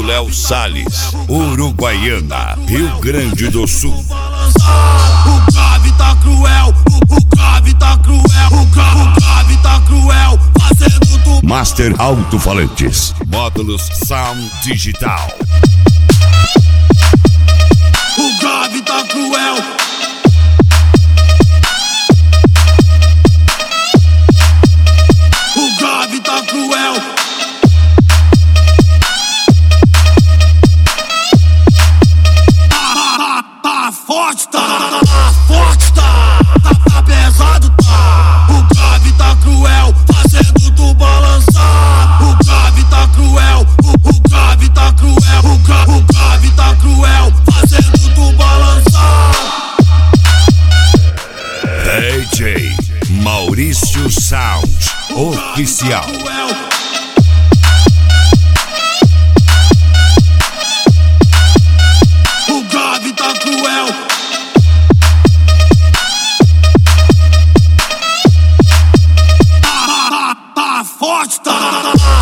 Léo Salles, Uruguaiana, Rio Grande do Sul. O grave tá cruel, o grave tá cruel, o grave tá cruel, fazendo tu. Master Alto-Falantes, módulos Sound Digital. O grave tá cruel. O grave tá cruel. Tá forte, tá pesado, tá. O grave tá cruel, fazendo tu balançar. O grave tá cruel, o grave tá cruel, o grave tá cruel, fazendo tu balançar. DJ Maurício Sound Oficial. O grave tá cruel. Tá forte, tá.